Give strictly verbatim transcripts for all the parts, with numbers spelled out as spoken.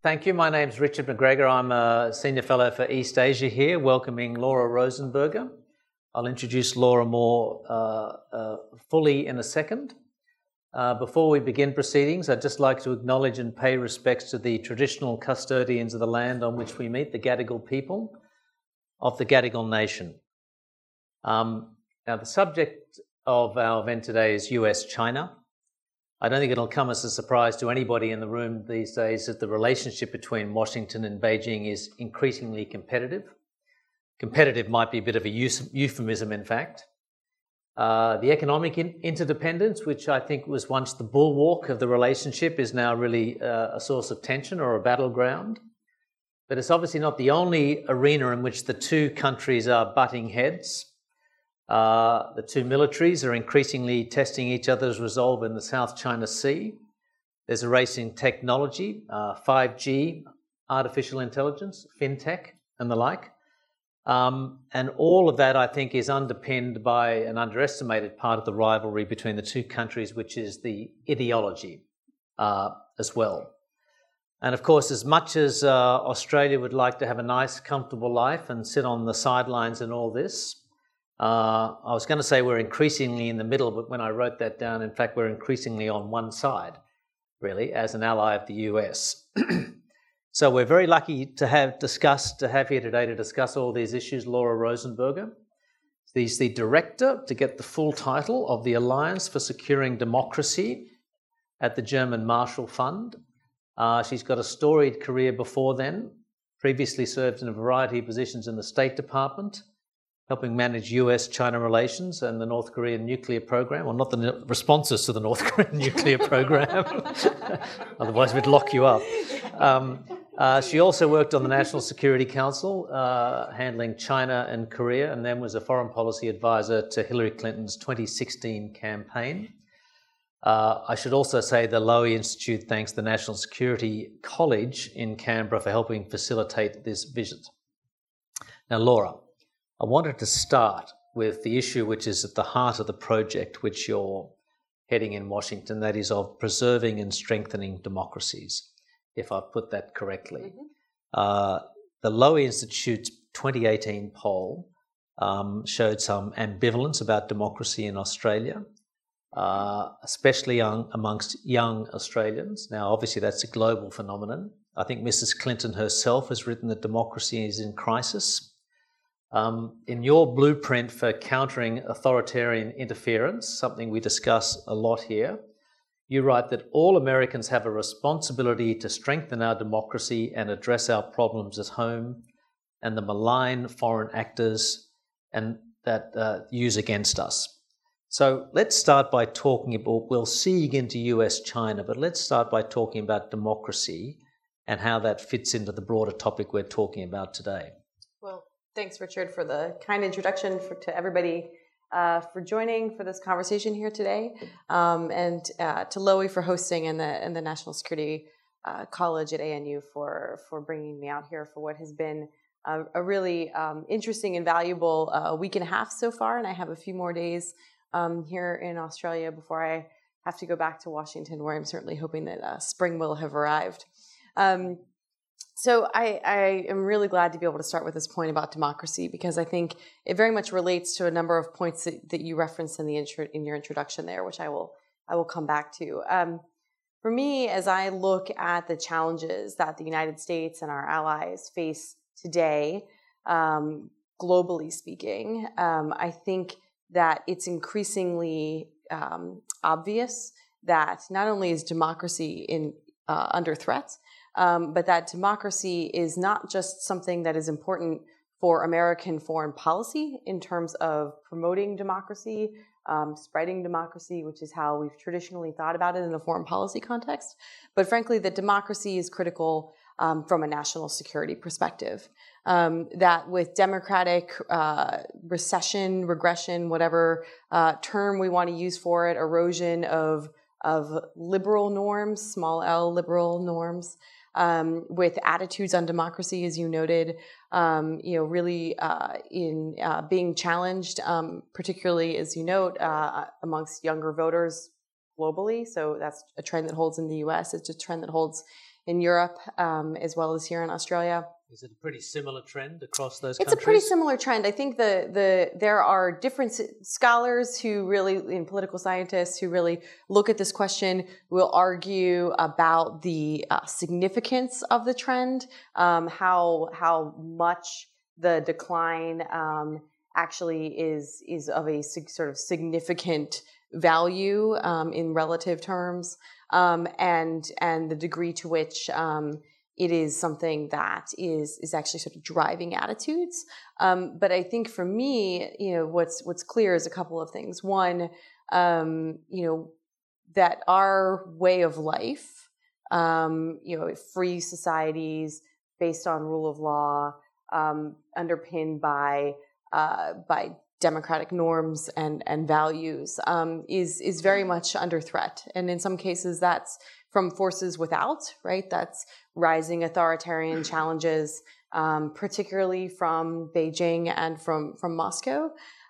Thank you. My name's Richard McGregor. I'm a Senior Fellow for East Asia here, welcoming Laura Rosenberger. I'll introduce Laura more uh, uh, fully in a second. Uh, before we begin proceedings, I'd just like to acknowledge and pay respects to the traditional custodians of the land on which we meet, the Gadigal people of the Gadigal Nation. Um, now, the subject of our event today is U S China. I don't think it'll come as a surprise to anybody in the room these days that the relationship between Washington and Beijing is increasingly competitive. Competitive might be a bit of a euphemism, in fact. Uh, the economic in- interdependence, which I think was once the bulwark of the relationship, is now really uh, a source of tension or a battleground. But it's obviously not the only arena in which the two countries are butting heads. Uh, the two militaries are increasingly testing each other's resolve in the South China Sea. There's a race in technology, uh, five G, artificial intelligence, fintech, and the like. Um, and all of that, I think, is underpinned by an underestimated part of the rivalry between the two countries, which is the ideology uh, as well. And of course, as much as uh, Australia would like to have a nice, comfortable life and sit on the sidelines in all this, uh, I was going to say we're increasingly in the middle, but when I wrote that down, in fact, we're increasingly on one side, really, as an ally of the U S. So we're very lucky to have discussed, to have here today to discuss all these issues, Laura Rosenberger. She's the director, to get the full title, of the Alliance for Securing Democracy at the German Marshall Fund. Uh, she's got a storied career before then, previously served in a variety of positions in the State Department, helping manage U S China relations and the North Korean nuclear program, or not the responses to the North Korean nuclear program, otherwise we'd lock you up. Um, uh, she also worked on the National Security Council, uh, handling China and Korea, and then was a foreign policy advisor to Hillary Clinton's twenty sixteen campaign. Uh, I should also say the Lowy Institute thanks the National Security College in Canberra for helping facilitate this visit. Now, Laura, I wanted to start with the issue which is at the heart of the project which you're heading in Washington, that is of preserving and strengthening democracies, if I put that correctly. Mm-hmm. Uh, the Lowy Institute's twenty eighteen poll um, showed some ambivalence about democracy in Australia, uh, especially young, amongst young Australians. Now, obviously, that's a global phenomenon. I think Missus Clinton herself has written that democracy is in crisis. Um, in your blueprint for countering authoritarian interference, something we discuss a lot here, you write that all Americans have a responsibility to strengthen our democracy and address our problems at home and the malign foreign actors and that uh, use against us. So let's start by talking about, we'll segue into U S China, but let's start by talking about democracy and how that fits into the broader topic we're talking about today. Well, thanks, Richard, for the kind introduction for, to everybody uh, for joining for this conversation here today, um, and uh, to Lowy for hosting and the and the National Security uh, College at A N U for for bringing me out here for what has been a, a really um, interesting and valuable uh, week and a half so far. And I have a few more days um, here in Australia before I have to go back to Washington, where I'm certainly hoping that uh, spring will have arrived. Um, So I, I am really glad to be able to start with this point about democracy, because I think it very much relates to a number of points that, that you referenced in the intro, in your introduction there, which I will I will come back to. Um, for me, as I look at the challenges that the United States and our allies face today, um, globally speaking, um, I think that it's increasingly um, obvious that not only is democracy in uh, under threat, Um, but that democracy is not just something that is important for American foreign policy in terms of promoting democracy, um, spreading democracy, which is how we've traditionally thought about it in a foreign policy context, but frankly, that democracy is critical um, from a national security perspective. Um, that with democratic uh, recession, regression, whatever uh, term we want to use for it, erosion of of liberal norms, small L liberal norms, um, with attitudes on democracy, as you noted, um, you know, really uh, in uh, being challenged, um, particularly, as you note, uh, amongst younger voters globally. So that's a trend that holds in the U S. It's a trend that holds in Europe, um, as well as here in Australia. Is it a pretty similar trend across those it's countries? It's a pretty similar trend. I think the the there are different scholars who really, and political scientists who really look at this question, will argue about the uh, significance of the trend, um, how how much the decline um, actually is is of a sort of significant value um, in relative terms, um, and and the degree to which um, it is something that is is actually sort of driving attitudes. Um, but I think for me, you know, what's what's clear is a couple of things. One, um, you know, that our way of life, um, you know, free societies based on rule of law, um, underpinned by uh, by democratic norms and and values, um, is is very much under threat. And in some cases, that's from forces without, right? That's rising authoritarian challenges, um, particularly from Beijing and from from Moscow,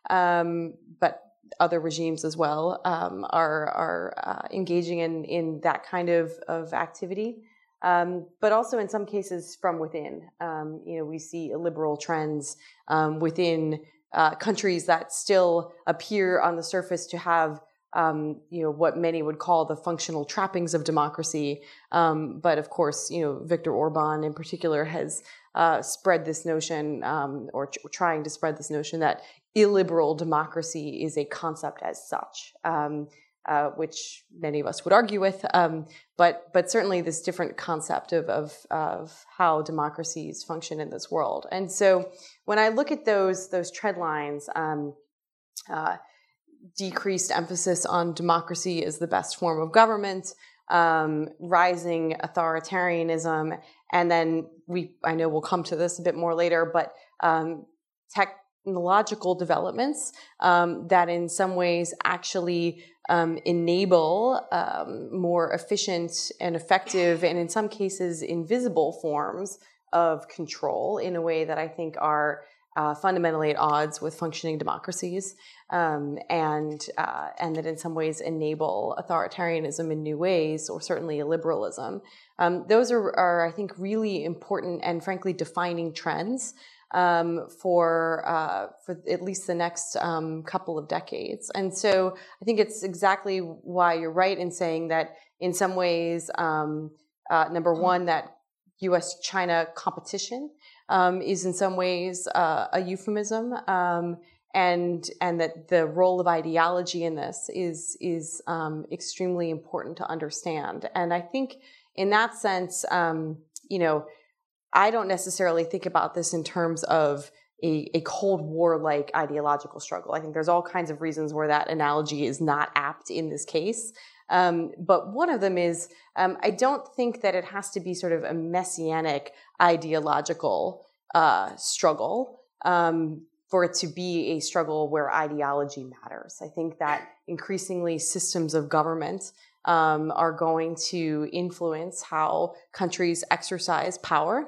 um, but other regimes as well um, are are uh, engaging in in that kind of of activity. Um, but also in some cases from within. Um, you know, we see illiberal trends um, within uh, countries that still appear on the surface to have, um, you know, what many would call the functional trappings of democracy. Um, but of course, you know, Viktor Orban in particular has uh, spread this notion, um, or ch- trying to spread this notion that illiberal democracy is a concept as such. Um, Uh, which many of us would argue with, um, but but certainly this different concept of, of of how democracies function in this world. And so when I look at those those trend lines, um, uh, decreased emphasis on democracy as the best form of government, um, rising authoritarianism, and then we I know we'll come to this a bit more later, but um, tech. technological developments um, that in some ways actually um, enable um, more efficient and effective, and in some cases invisible forms of control in a way that I think are uh, fundamentally at odds with functioning democracies, um, and uh, and that in some ways enable authoritarianism in new ways, or certainly illiberalism. Um, those are, are, I think, really important and frankly defining trends Um, for uh, for at least the next um, couple of decades. And so I think it's exactly why you're right in saying that in some ways, um, uh, number one, that U S China competition um, is in some ways uh, a euphemism, um, and and that the role of ideology in this is is um, extremely important to understand. And I think in that sense, um, you know, I don't necessarily think about this in terms of a, a Cold War-like ideological struggle. I think there's all kinds of reasons where that analogy is not apt in this case. Um, but one of them is um, I don't think that it has to be sort of a messianic ideological uh, struggle um, for it to be a struggle where ideology matters. I think that increasingly systems of government um, are going to influence how countries exercise power,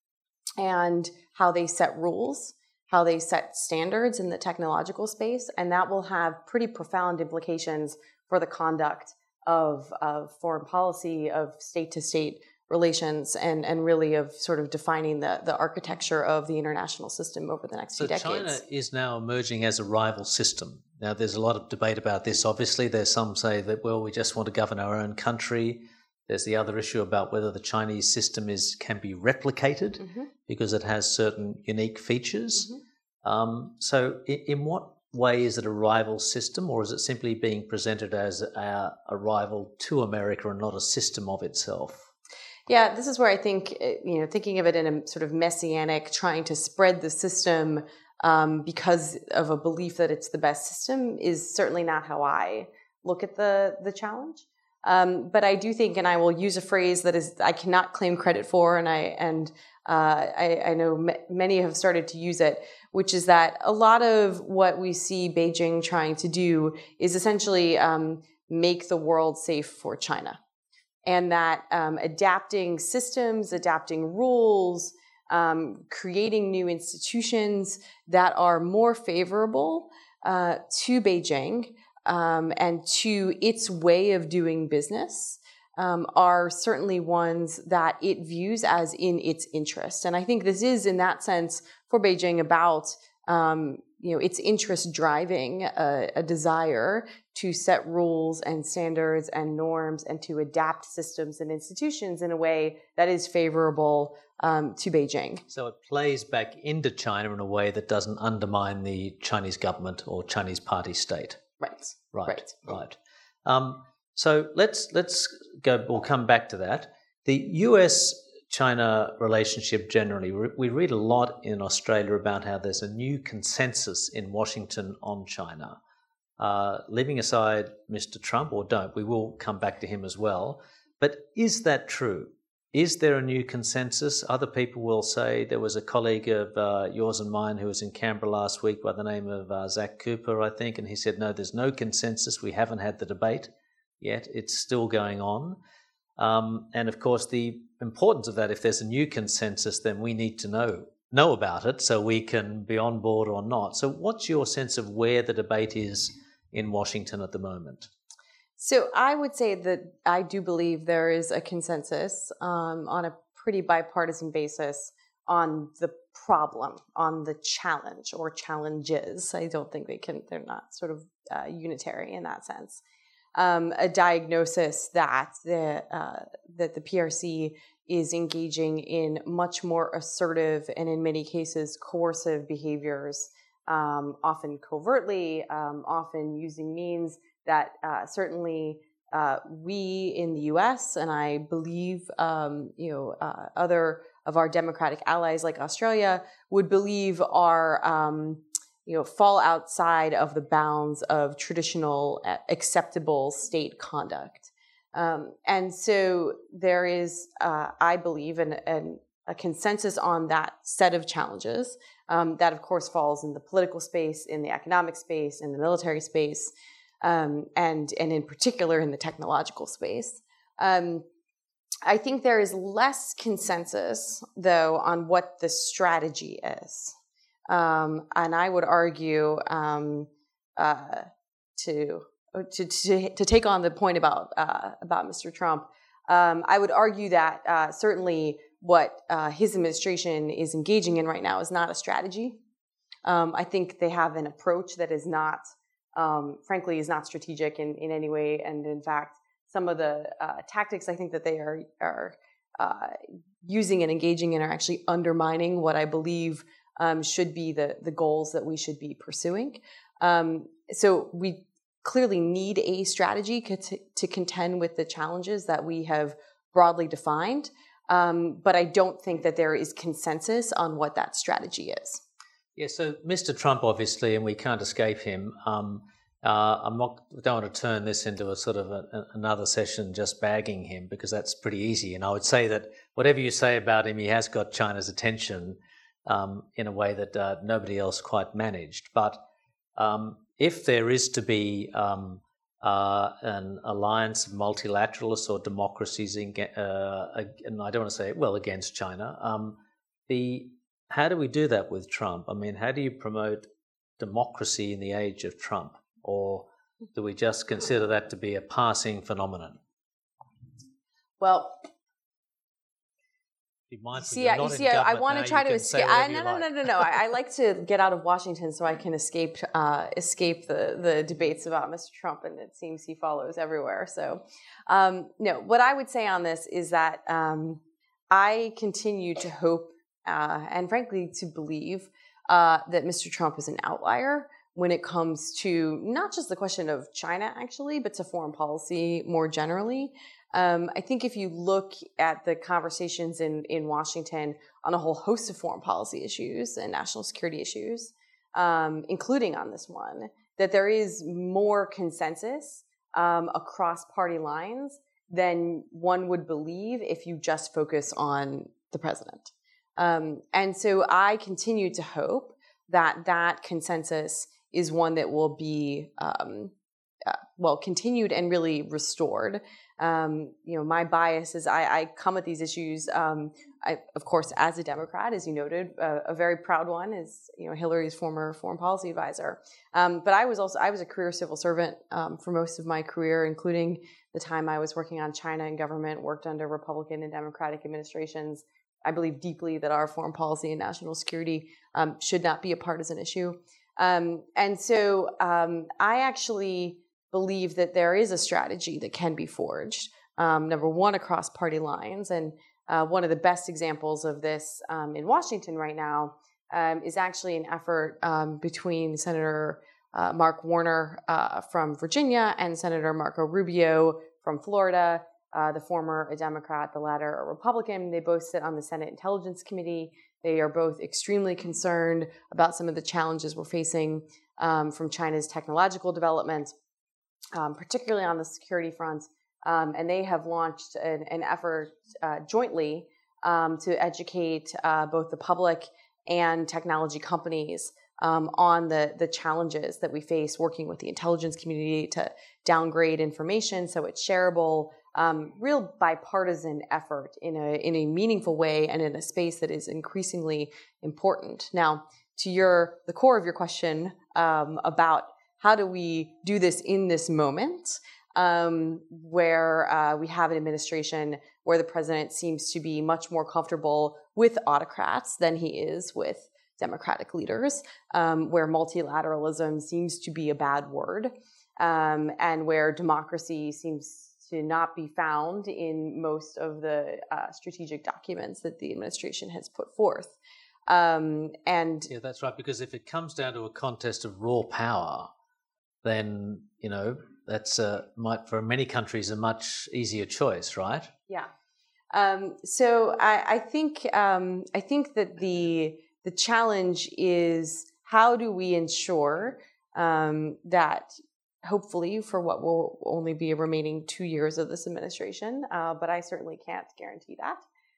and how they set rules, how they set standards in the technological space, and that will have pretty profound implications for the conduct of, of foreign policy, of state-to-state relations, and, and really of sort of defining the, the architecture of the international system over the next so few decades. China is now emerging as a rival system. Now, there's a lot of debate about this. Obviously, there's some say that, well, we just want to govern our own country. There's the other issue about whether the Chinese system is can be replicated mm-hmm. because it has certain unique features. Mm-hmm. Um, so in, in what way is it a rival system, or is it simply being presented as a, a rival to America and not a system of itself? Yeah, this is where I think, you know, thinking of it in a sort of messianic, trying to spread the system um, because of a belief that it's the best system is certainly not how I look at the the challenge. Um, but I do think, and I will use a phrase that is I cannot claim credit for, and I and uh, I, I know m- many have started to use it, which is that a lot of what we see Beijing trying to do is essentially um, make the world safe for China, and that um, adapting systems, adapting rules, um, creating new institutions that are more favorable uh, to Beijing. Um, and to its way of doing business um, are certainly ones that it views as in its interest. And I think this is, in that sense, for Beijing about um, you know, its interest driving a, a desire to set rules and standards and norms and to adapt systems and institutions in a way that is favorable um, to Beijing. So it plays back into China in a way that doesn't undermine the Chinese government or Chinese party state. Right. Right. Right. Right. Um, so let's let's go. We'll come back to that. The U S China relationship generally, we read a lot in Australia about how there's a new consensus in Washington on China. Uh, leaving aside Mister Trump, or don't, we will come back to him as well. But is that true? Is there a new consensus? Other people will say, there was a colleague of uh, yours and mine who was in Canberra last week by the name of uh, Zach Cooper, I think, and he said, no, there's no consensus. We haven't had the debate yet. It's still going on. Um, and of course, the importance of that, if there's a new consensus, then we need to know know about it so we can be on board or not. So what's your sense of where the debate is in Washington at the moment? So I would say that I do believe there is a consensus um, on a pretty bipartisan basis on the problem, on the challenge or challenges. I don't think they can, they're not sort of uh, unitary in that sense. Um, a diagnosis that the uh, that the P R C is engaging in much more assertive and in many cases coercive behaviors, um, often covertly, um, often using means that uh, certainly uh, we in the U S and I believe um, you know uh, other of our democratic allies like Australia would believe are um, you know, fall outside of the bounds of traditional uh, acceptable state conduct. Um, and so there is, uh, I believe, an, an, a consensus on that set of challenges um, that, of course, falls in the political space, in the economic space, in the military space, um, and, and in particular in the technological space. Um, I think there is less consensus, though, on what the strategy is. Um, and I would argue um, uh, to, to to to take on the point about uh, about Mister Trump. Um, I would argue that uh, certainly what uh, his administration is engaging in right now is not a strategy. Um, I think they have an approach that is not, um, frankly, is not strategic in, in any way. And in fact, some of the uh, tactics I think that they are are uh, using and engaging in are actually undermining what I believe Um, should be the, the goals that we should be pursuing. Um, so we clearly need a strategy to, to contend with the challenges that we have broadly defined. Um, but I don't think that there is consensus on what that strategy is. Yeah, so Mister Trump, obviously, and we can't escape him. Um, uh, I'm not, I don't want to turn this into a sort of a, a, another session just bagging him, because that's pretty easy. And I would say that whatever you say about him, he has got China's attention Um, in a way that uh, nobody else quite managed. But um, if there is to be um, uh, an alliance of multilateralists or democracies, in, uh, and I don't want to say, well, against China, um, the how do we do that with Trump? I mean, how do you promote democracy in the age of Trump? Or do we just consider that to be a passing phenomenon? Well, See, I, you see, I, I want to try to escape. I, no, no, no, no, no. I, I like to get out of Washington so I can escape uh, escape the, the debates about Mister Trump, and it seems he follows everywhere. So, um, no, what I would say on this is that um, I continue to hope uh, and, frankly, to believe uh, that Mister Trump is an outlier when it comes to not just the question of China, actually, but to foreign policy more generally. Um, I think if you look at the conversations in, in Washington on a whole host of foreign policy issues and national security issues, um, including on this one, that there is more consensus um, across party lines than one would believe if you just focus on the president. Um, and so I continue to hope that that consensus is one that will be, um, uh, well, continued and really restored. Um, you know, my bias is I, I come at these issues um, I, of course, as a Democrat, as you noted, uh, a very proud one is, you know, Hillary's former foreign policy advisor. Um, but I was also, I was a career civil servant um, for most of my career, including the time I was working on China and government, worked under Republican and Democratic administrations. I believe deeply that our foreign policy and national security um, should not be a partisan issue. Um, and so um, I actually believe that there is a strategy that can be forged, um, number one, across party lines. And uh, one of the best examples of this um, in Washington right now um, is actually an effort um, between Senator uh, Mark Warner uh, from Virginia and Senator Marco Rubio from Florida. Uh, the former a Democrat, the latter a Republican. They both sit on the Senate Intelligence Committee. They are both extremely concerned about some of the challenges we're facing um, from China's technological development, um, particularly on the security front. Um, and they have launched an, an effort uh, jointly um, to educate uh, both the public and technology companies um, on the, the challenges that we face working with the intelligence community to downgrade information so it's shareable. Um, real bipartisan effort in a in a meaningful way and in a space that is increasingly important. Now, to your the core of your question um, about how do we do this in this moment, um, where uh, we have an administration where the president seems to be much more comfortable with autocrats than he is with Democratic leaders, um, where multilateralism seems to be a bad word, um, and where democracy seems to not be found in most of the uh, strategic documents that the administration has put forth. Um, and yeah, that's right. Because if it comes down to a contest of raw power, then, you know, that's uh, might for many countries a much easier choice, right? Yeah. Um, so I, I think um, I think that the the challenge is how do we ensure um, that hopefully for what will only be a remaining two years of this administration, uh, but I certainly can't guarantee that,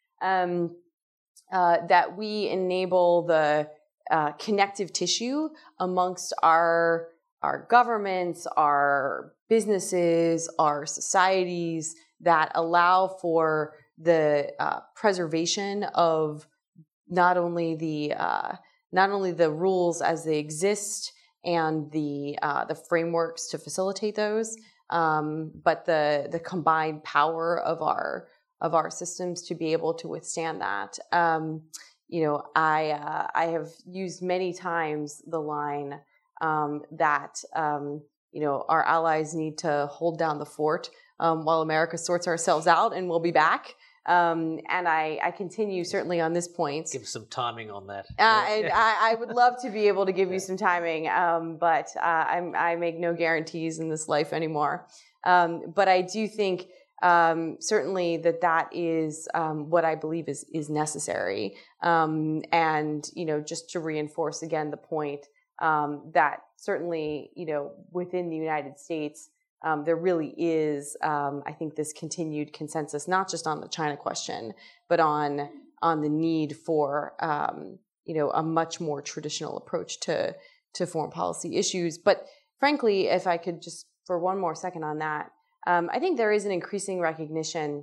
um, uh, that we enable the uh, connective tissue amongst our, our governments, our businesses, our societies that allow for the uh, preservation of not only the uh, not only the rules as they exist and the uh, the frameworks to facilitate those, um, but the the combined power of our of our systems to be able to withstand that. Um, you know, I uh, I have used many times the line um, that um, you know our allies need to hold down the fort um, while America sorts ourselves out, and we'll be back. Um, and I, I continue certainly on this point. Give some timing on that. Uh, and I, I would love to be able to give you some timing, um, but uh, I'm, I make no guarantees in this life anymore. Um, but I do think um, certainly that that is um, what I believe is is necessary. Um, and you know, just to reinforce again the point um, that certainly you know within the United States. Um, there really is, um, I think, this continued consensus, not just on the China question, but on on the need for, um, you know, a much more traditional approach to to foreign policy issues. But frankly, if I could just for one more second on that, um, I think there is an increasing recognition,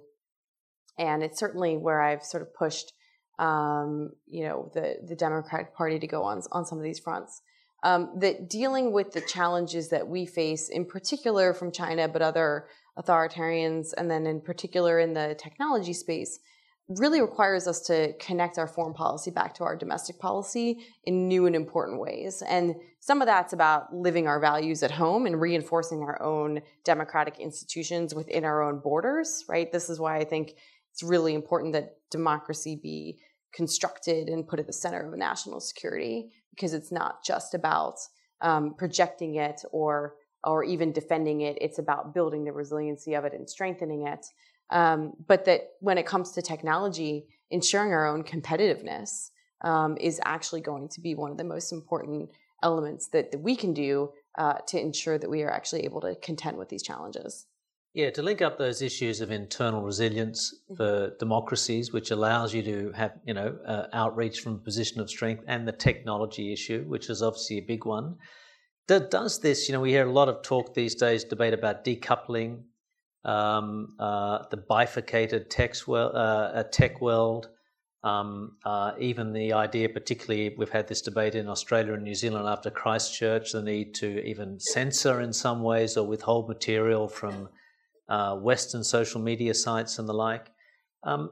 and it's certainly where I've sort of pushed, um, you know, the the Democratic Party to go on on some of these fronts. Um, that dealing with the challenges that we face, in particular from China, but other authoritarians, and then in particular in the technology space, really requires us to connect our foreign policy back to our domestic policy in new and important ways. And some of that's about living our values at home and reinforcing our own democratic institutions within our own borders, right? This is why I think it's really important that democracy be constructed and put at the center of national security, because it's not just about um, projecting it or or even defending it. It's about building the resiliency of it and strengthening it. Um, but that when it comes to technology, ensuring our own competitiveness um, is actually going to be one of the most important elements that, that we can do uh, to ensure that we are actually able to contend with these challenges. Yeah, to link up those issues of internal resilience for democracies, which allows you to have, you know, uh, outreach from a position of strength, and the technology issue, which is obviously a big one. Does this, you know, we hear a lot of talk these days, debate about decoupling, um, uh, the bifurcated tech, well, uh, tech world. Um, uh, even the idea, particularly, we've had this debate in Australia and New Zealand after Christchurch, the need to even censor in some ways or withhold material from uh, Western social media sites and the like. Um,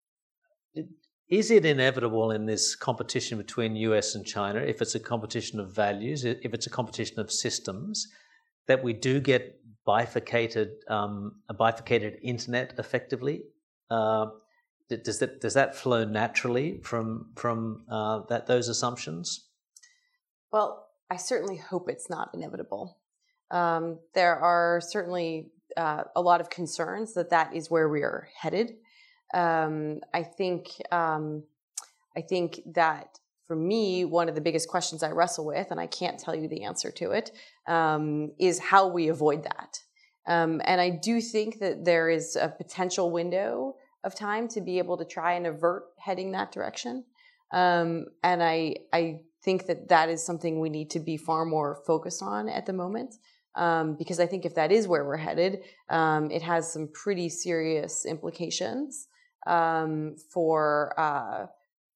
is it inevitable in this competition between U S and China, if it's a competition of values, if it's a competition of systems, that we do get bifurcated, um, a bifurcated internet effectively? Uh, Does that does that flow naturally from from uh, that those assumptions? Well, I certainly hope it's not inevitable. Um, there are certainly uh, a lot of concerns that that is where we are headed. Um, I think um, I think that for me, one of the biggest questions I wrestle with, and I can't tell you the answer to it, um, is how we avoid that. Um, and I do think that there is a potential window of time to be able to try and avert heading that direction. Um, and I, I think that that is something we need to be far more focused on at the moment. Um, because I think if that is where we're headed, um, it has some pretty serious implications um, for uh,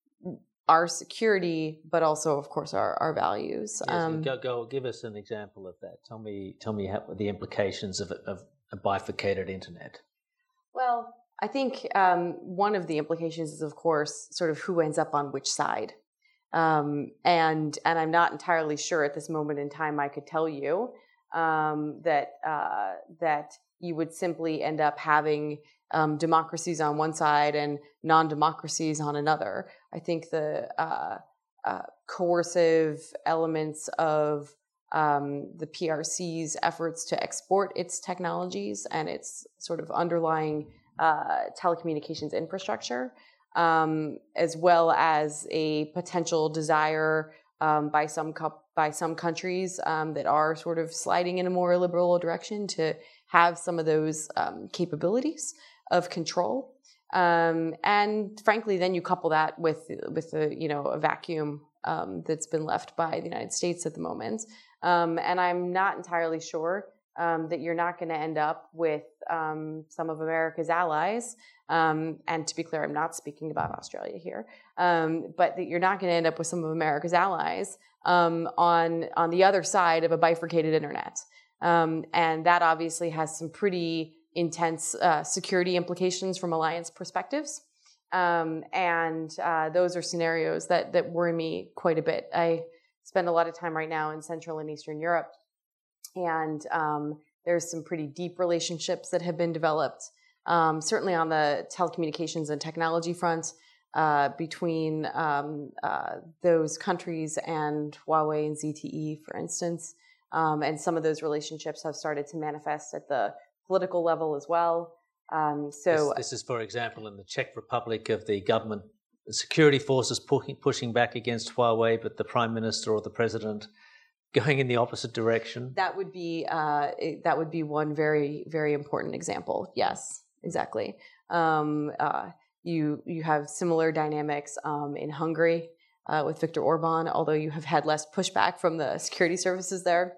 our security, but also, of course, our, our values. Yes, Um, go, go, give us an example of that. Tell me, tell me how, the implications of, of a bifurcated internet. Well, I think um, one of the implications is, of course, sort of who ends up on which side. Um, and and I'm not entirely sure at this moment in time I could tell you um, that uh, that you would simply end up having um, democracies on one side and non-democracies on another. I think the uh, uh, coercive elements of um, the P R C's efforts to export its technologies and its sort of underlying Uh, telecommunications infrastructure, um, as well as a potential desire um, by some co- by some countries um, that are sort of sliding in a more liberal direction to have some of those um, capabilities of control. Um, and frankly, then you couple that with with a, you know, a vacuum um, that's been left by the United States at the moment, um, and I'm not entirely sure Um, that you're not going to end up with um, some of America's allies. Um, and to be clear, I'm not speaking about Australia here, um, but that you're not going to end up with some of America's allies um, on on the other side of a bifurcated internet. Um, and that obviously has some pretty intense uh, security implications from alliance perspectives. Um, and uh, those are scenarios that that worry me quite a bit. I spend a lot of time right now in Central and Eastern Europe. And um, there's some pretty deep relationships that have been developed, um, certainly on the telecommunications and technology front, uh, between um, uh, those countries and Huawei and Z T E, for instance. Um, and some of those relationships have started to manifest at the political level as well. Um, so this, this is, for example, in the Czech Republic, of the government the security forces pushing, pushing back against Huawei, but the Prime Minister or the President going in the opposite direction. That would be uh, that would be one very, very important example. Yes, exactly. Um, uh, you you have similar dynamics um, in Hungary uh, with Viktor Orban, although you have had less pushback from the security services there.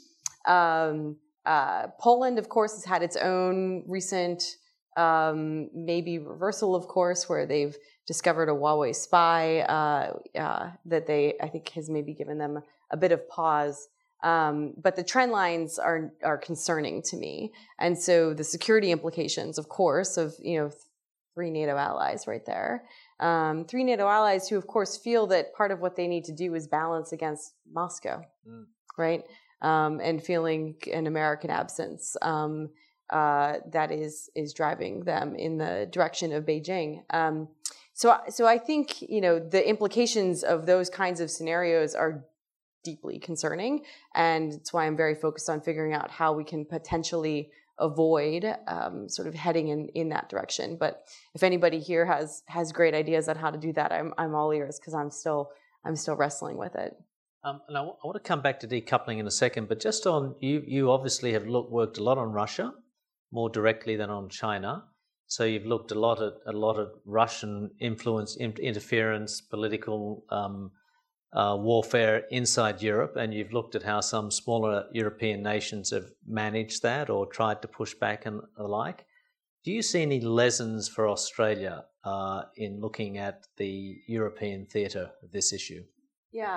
Um, uh, Poland, of course, has had its own recent um, maybe reversal, of course, where they've discovered a Huawei spy uh, uh, that they, I think, has maybe given them a bit of pause. Um, but the trend lines are are concerning to me. And so the security implications, of course, of, you know, three NATO allies right there. Um, three NATO allies who, of course, feel that part of what they need to do is balance against Moscow, mm. right? Um, and feeling an American absence um, uh, that is is driving them in the direction of Beijing. Um, so, so I think, you know, the implications of those kinds of scenarios are deeply concerning, and it's why I'm very focused on figuring out how we can potentially avoid um, sort of heading in, in that direction. But if anybody here has has great ideas on how to do that, I'm I'm all ears, because I'm still I'm still wrestling with it. Um, and I, w- I want to come back to decoupling in a second, but just on you, you obviously have looked, worked a lot on Russia, more directly than on China. So you've looked a lot at a lot of Russian influence, in, interference, political um, uh, warfare inside Europe, and you've looked at how some smaller European nations have managed that or tried to push back and the like. Do you see any lessons for Australia uh, in looking at the European theatre of this issue? Yeah.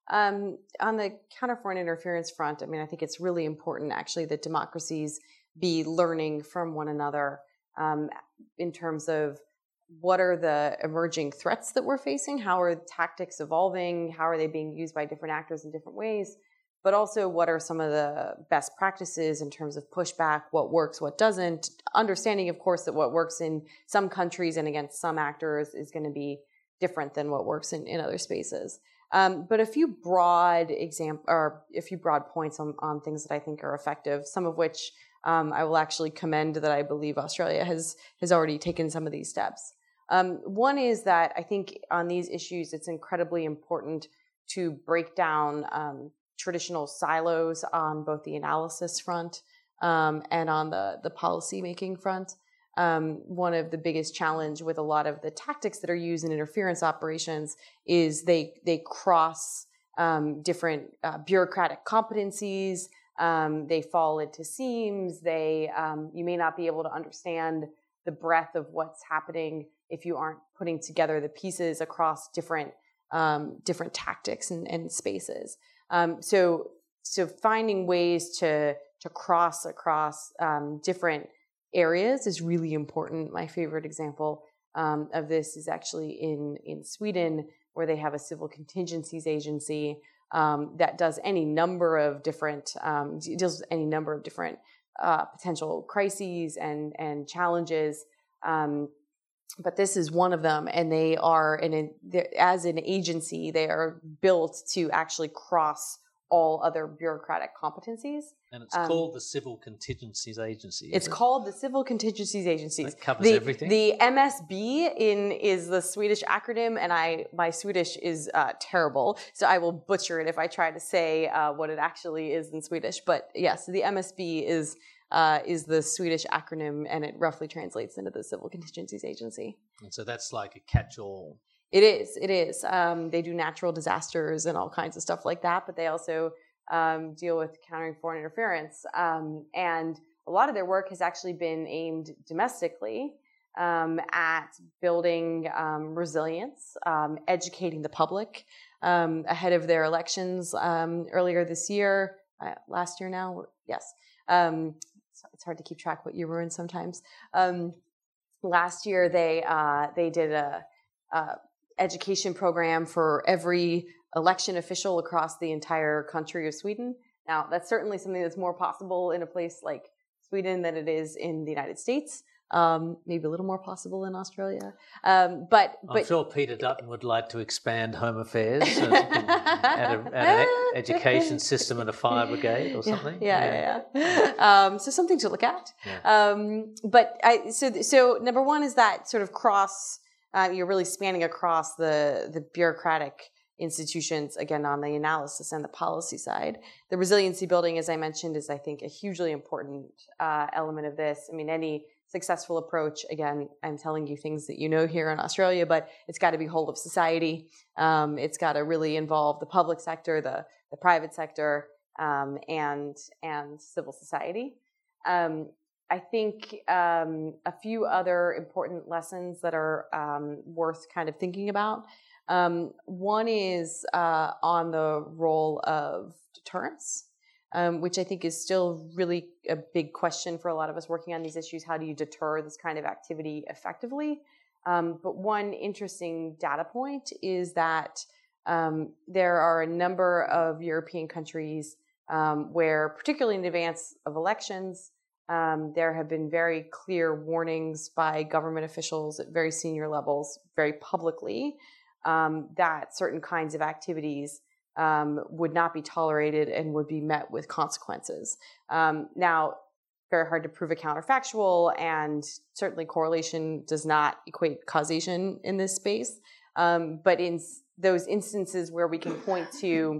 Um, on the counter foreign interference front, I mean, I think it's really important actually that democracies be learning from one another um, in terms of what are the emerging threats that we're facing, how are tactics evolving, how are they being used by different actors in different ways, but also what are some of the best practices in terms of pushback, what works, what doesn't, understanding, of course, that what works in some countries and against some actors is going to be different than what works in, in other spaces. Um, but a few broad example or a few broad points on, on things that I think are effective, some of which um, I will actually commend that I believe Australia has has already taken some of these steps. Um, one is that I think on these issues, it's incredibly important to break down um, traditional silos on both the analysis front um, and on the, the policy making front. Um, one of the biggest challenge with a lot of the tactics that are used in interference operations is they they cross um, different uh, bureaucratic competencies. Um, they fall into seams. They um, you may not be able to understand the breadth of what's happening if you aren't putting together the pieces across different um, different tactics and, and spaces. Um, so so finding ways to to cross across um, different areas is really important. My favorite example um, of this is actually in, in Sweden, where they have a civil contingencies agency um, that does any number of different, um, deals with any number of different uh, potential crises and, and challenges. Um, but this is one of them, and they are, in a, as an agency, they are built to actually cross all other bureaucratic competencies. And it's um, called the Civil Contingencies Agency. It's it? called the Civil Contingencies Agency. That covers the, everything. The M S B in is the Swedish acronym, and I my Swedish is uh, terrible, so I will butcher it if I try to say uh, what it actually is in Swedish. But yes, the M S B is uh, is the Swedish acronym, and it roughly translates into the Civil Contingencies Agency. And so that's like a catch-all. It is. It is. Um, they do natural disasters and all kinds of stuff like that, but they also um, deal with countering foreign interference. Um, and a lot of their work has actually been aimed domestically um, at building um, resilience, um, educating the public um, ahead of their elections um, earlier this year, uh, last year now. Yes. Um, it's hard to keep track what year we're in sometimes. Um, last year, they uh, they did a, a education program for every election official across the entire country of Sweden. Now, that's certainly something that's more possible in a place like Sweden than it is in the United States. Um, maybe a little more possible in Australia. Um, but, but I'm sure Peter Dutton would like to expand Home Affairs and add, a, add an education system and a fire brigade or something. Yeah, yeah, yeah. yeah. Um, so something to look at. Yeah. Um, but I, so, so number one is that sort of cross. Uh, you're really spanning across the the bureaucratic institutions, again, on the analysis and the policy side. The resiliency building, as I mentioned, is, I think, a hugely important uh, element of this. I mean, any successful approach, again, I'm telling you things that you know here in Australia, but it's got to be whole of society. Um, it's got to really involve the public sector, the, the private sector, um, and, and civil society. Um, I think um, a few other important lessons that are um, worth kind of thinking about. Um, one is uh, on the role of deterrence, um, which I think is still really a big question for a lot of us working on these issues. How do you deter this kind of activity effectively? Um, but one interesting data point is that um, there are a number of European countries um, where, particularly in advance of elections, Um, there have been very clear warnings by government officials at very senior levels, very publicly, um, that certain kinds of activities um, would not be tolerated and would be met with consequences. Um, now, very hard to prove a counterfactual, and certainly correlation does not equate causation in this space. Um, but in those instances where we can point to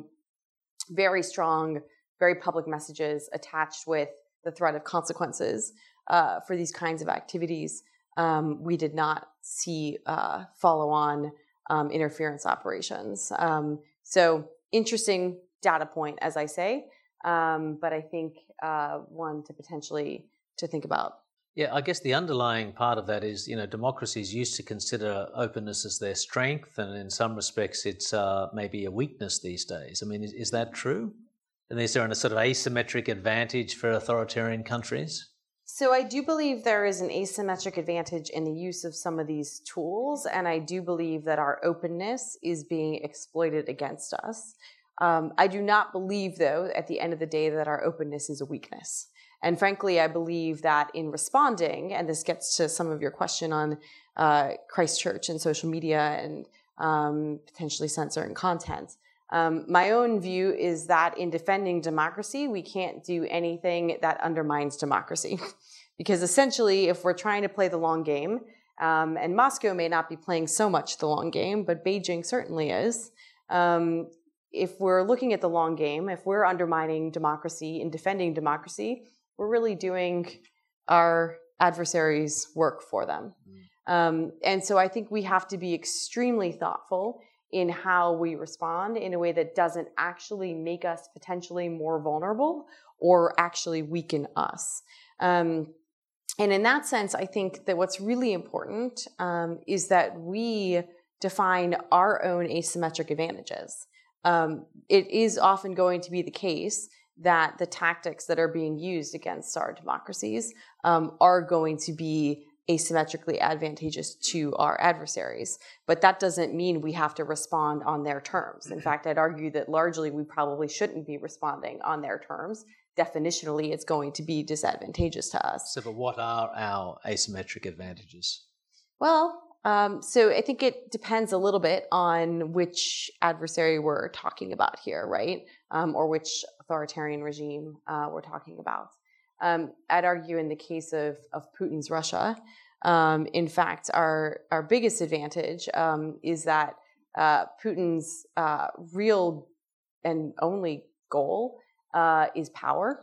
very strong, very public messages attached with the threat of consequences uh, for these kinds of activities, um, we did not see uh, follow-on um, interference operations. Um, so interesting data point, as I say, um, but I think uh, one to potentially to think about. Yeah, I guess the underlying part of that is, you know, democracies used to consider openness as their strength, and in some respects it's uh, maybe a weakness these days. I mean, is, is that true? And is there a sort of asymmetric advantage for authoritarian countries? So I do believe there is an asymmetric advantage in the use of some of these tools, and I do believe that our openness is being exploited against us. Um, I do not believe, though, at the end of the day, that our openness is a weakness. And frankly, I believe that in responding, and this gets to some of your question on uh, Christchurch and social media and um, potentially censoring content, um, my own view is that in defending democracy, we can't do anything that undermines democracy. Because essentially, if we're trying to play the long game, um, and Moscow may not be playing so much the long game, but Beijing certainly is, um, if we're looking at the long game, if we're undermining democracy and defending democracy, we're really doing our adversaries' work for them. Mm. Um, and so I think we have to be extremely thoughtful in how we respond in a way that doesn't actually make us potentially more vulnerable or actually weaken us. Um, and in that sense, I think that what's really important um, is that we define our own asymmetric advantages. Um, it is often going to be the case that the tactics that are being used against our democracies um, are going to be asymmetrically advantageous to our adversaries. But that doesn't mean we have to respond on their terms. In fact, I'd argue that largely we probably shouldn't be responding on their terms. Definitionally, it's going to be disadvantageous to us. So, but what are our asymmetric advantages? Well, Um, so I think it depends a little bit on which adversary we're talking about here, right? Um, or which authoritarian regime uh, we're talking about. Um, I'd argue in the case of, of Putin's Russia, um, in fact, our, our biggest advantage um, is that uh, Putin's uh, real and only goal uh, is power.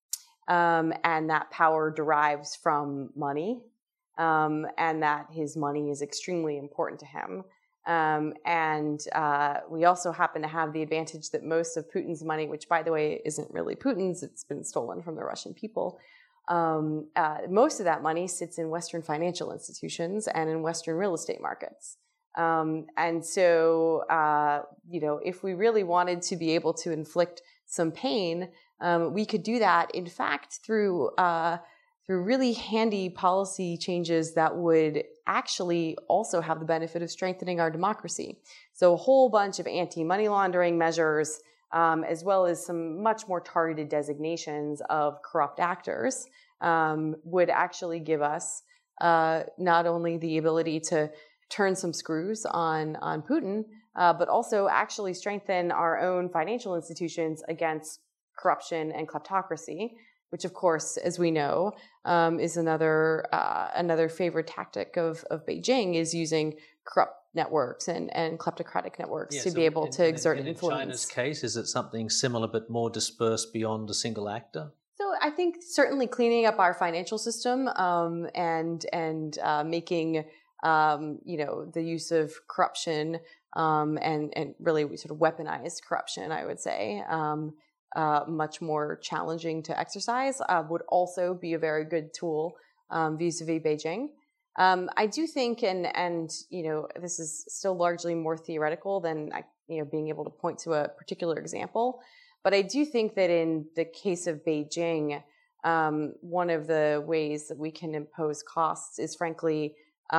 Um, and that power derives from money. Um, and that his money is extremely important to him. Um, and uh, we also happen to have the advantage that most of Putin's money, which by the way isn't really Putin's, it's been stolen from the Russian people, um, uh, most of that money sits in Western financial institutions and in Western real estate markets. Um, and so, uh, you know, if we really wanted to be able to inflict some pain, um, we could do that, in fact, through uh, through really handy policy changes that would actually also have the benefit of strengthening our democracy. So a whole bunch of anti-money laundering measures, um, as well as some much more targeted designations of corrupt actors, um, would actually give us uh, not only the ability to turn some screws on, on Putin, uh, but also actually strengthen our own financial institutions against corruption and kleptocracy, which, of course, as we know, um, is another uh, another favorite tactic of, of Beijing, is using corrupt networks and, and kleptocratic networks yeah, to so be able in, to in, exert in, influence. In China's case, is it something similar but more dispersed beyond a single actor? So I think certainly cleaning up our financial system um, and and uh, making um, you know the use of corruption um, and and really sort of weaponized corruption, I would say. Um, Uh, much more challenging to exercise, uh, would also be a very good tool um, vis-a-vis Beijing. Um, I do think, and and you know, this is still largely more theoretical than you know being able to point to a particular example, but I do think that in the case of Beijing, um, one of the ways that we can impose costs is, frankly,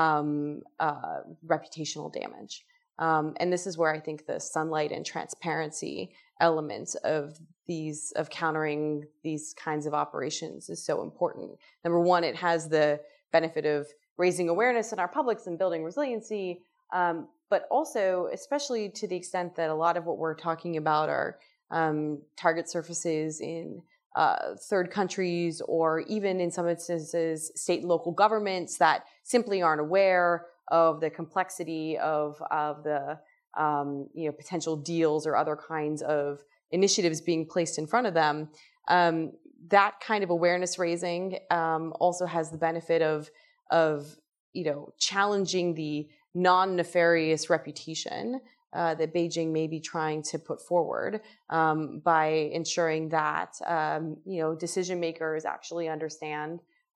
um, uh, reputational damage. Um, and this is where I think the sunlight and transparency elements of these, of countering these kinds of operations is so important. Number one, it has the benefit of raising awareness in our publics and building resiliency, um, but also, especially to the extent that a lot of what we're talking about are um, target surfaces in uh, third countries, or even in some instances, state and local governments that simply aren't aware of the complexity of, of the um, you know, potential deals or other kinds of initiatives being placed in front of them. Um, that kind of awareness raising um, also has the benefit of, of you know, challenging the non-nefarious reputation uh, that Beijing may be trying to put forward um, by ensuring that um, you know decision makers actually understand